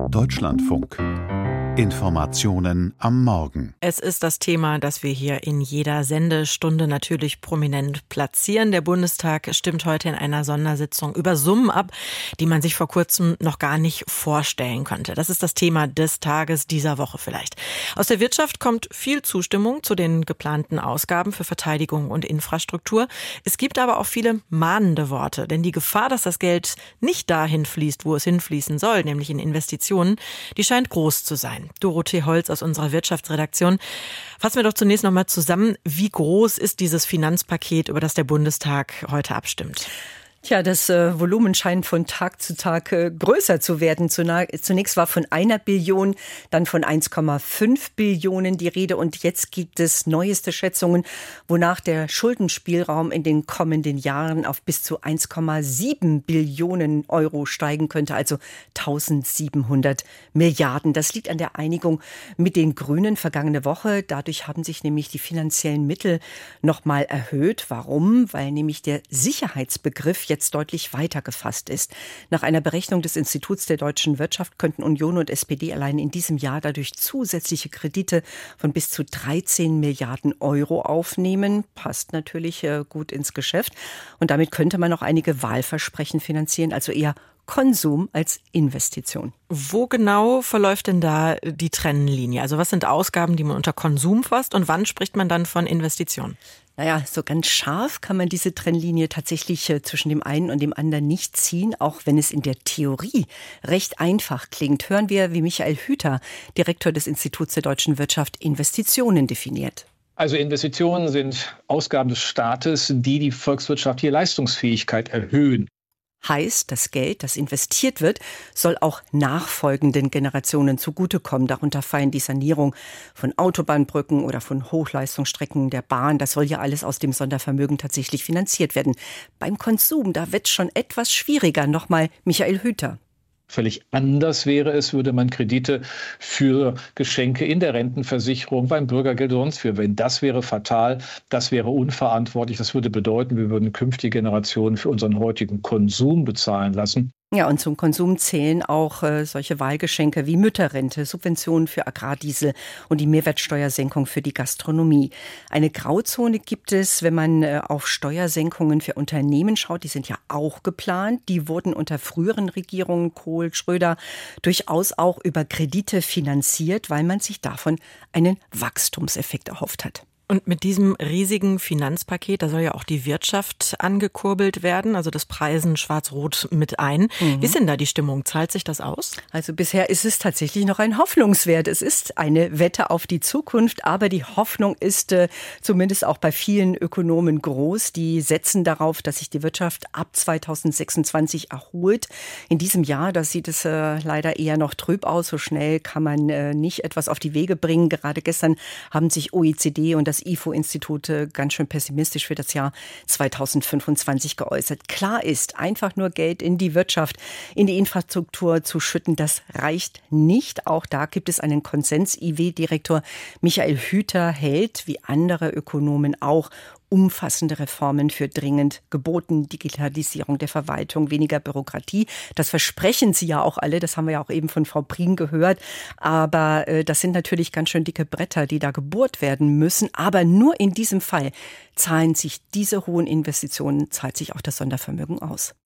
Deutschlandfunk. Informationen am Morgen. Es ist das Thema, das wir hier in jeder Sendestunde natürlich prominent platzieren. Der Bundestag stimmt heute in einer Sondersitzung über Summen ab, die man sich vor kurzem noch gar nicht vorstellen konnte. Das ist das Thema des Tages, dieser Woche vielleicht. Aus der Wirtschaft kommt viel Zustimmung zu den geplanten Ausgaben für Verteidigung und Infrastruktur. Es gibt aber auch viele mahnende Worte, denn die Gefahr, dass das Geld nicht dahin fließt, wo es hinfließen soll, nämlich in Investitionen, die scheint groß zu sein. Dorothee Holz aus unserer Wirtschaftsredaktion. Fassen wir doch zunächst noch mal zusammen, wie groß ist dieses Finanzpaket, über das der Bundestag heute abstimmt? Tja, das Volumen scheint von Tag zu Tag größer zu werden. Zunächst war von 1 Billion, dann von 1,5 Billionen die Rede. Und jetzt gibt es neueste Schätzungen, wonach der Schuldenspielraum in den kommenden Jahren auf bis zu 1,7 Billionen Euro steigen könnte, also 1700 Milliarden. Das liegt an der Einigung mit den Grünen vergangene Woche. Dadurch haben sich nämlich die finanziellen Mittel nochmal erhöht. Warum? Weil nämlich der Sicherheitsbegriff jetzt deutlich weiter gefasst ist. Nach einer Berechnung des Instituts der deutschen Wirtschaft könnten Union und SPD allein in diesem Jahr dadurch zusätzliche Kredite von bis zu 13 Milliarden Euro aufnehmen. Passt natürlich gut ins Geschäft. Und damit könnte man auch einige Wahlversprechen finanzieren, also eher Konsum als Investition. Wo genau verläuft denn da die Trennlinie? Also was sind Ausgaben, die man unter Konsum fasst und wann spricht man dann von Investitionen? Naja, so ganz scharf kann man diese Trennlinie tatsächlich zwischen dem einen und dem anderen nicht ziehen, auch wenn es in der Theorie recht einfach klingt. Hören wir, wie Michael Hüter, Direktor des Instituts der deutschen Wirtschaft, Investitionen definiert. Also Investitionen sind Ausgaben des Staates, die die volkswirtschaftliche Leistungsfähigkeit erhöhen. Heißt, das Geld, das investiert wird, soll auch nachfolgenden Generationen zugutekommen. Darunter fallen die Sanierung von Autobahnbrücken oder von Hochleistungsstrecken der Bahn. Das soll ja alles aus dem Sondervermögen tatsächlich finanziert werden. Beim Konsum, da wird es schon etwas schwieriger. Nochmal Michael Hüter. Völlig anders wäre es, würde man Kredite für Geschenke in der Rentenversicherung, beim Bürgergeld und sonst für. Wenn das wäre fatal, das wäre unverantwortlich. Das würde bedeuten, wir würden künftige Generationen für unseren heutigen Konsum bezahlen lassen. Ja, und zum Konsum zählen auch solche Wahlgeschenke wie Mütterrente, Subventionen für Agrardiesel und die Mehrwertsteuersenkung für die Gastronomie. Eine Grauzone gibt es, wenn man auf Steuersenkungen für Unternehmen schaut. Die sind ja auch geplant. Die wurden unter früheren Regierungen, Kohl, Schröder, durchaus auch über Kredite finanziert, weil man sich davon einen Wachstumseffekt erhofft hat. Und mit diesem riesigen Finanzpaket, da soll ja auch die Wirtschaft angekurbelt werden, also das preisen Schwarz-Rot mit ein. Wie ist denn da die Stimmung? Zahlt sich das aus? Also bisher ist es tatsächlich noch ein Hoffnungswert. Es ist eine Wette auf die Zukunft, aber die Hoffnung ist zumindest auch bei vielen Ökonomen groß. Die setzen darauf, dass sich die Wirtschaft ab 2026 erholt. In diesem Jahr, da sieht es leider eher noch trüb aus. So schnell kann man nicht etwas auf die Wege bringen. Gerade gestern haben sich OECD und das IFO-Institut ganz schön pessimistisch für das Jahr 2025 geäußert. Klar ist, einfach nur Geld in die Wirtschaft, in die Infrastruktur zu schütten, das reicht nicht. Auch da gibt es einen Konsens. IW-Direktor Michael Hüter hält, wie andere Ökonomen auch, umfassende Reformen für dringend geboten. Digitalisierung der Verwaltung, weniger Bürokratie. Das versprechen sie ja auch alle. Das haben wir ja auch eben von Frau Prien gehört. Aber das sind natürlich ganz schön dicke Bretter, die da gebohrt werden müssen. Aber nur in diesem Fall zahlen sich diese hohen Investitionen, zahlt sich auch das Sondervermögen aus.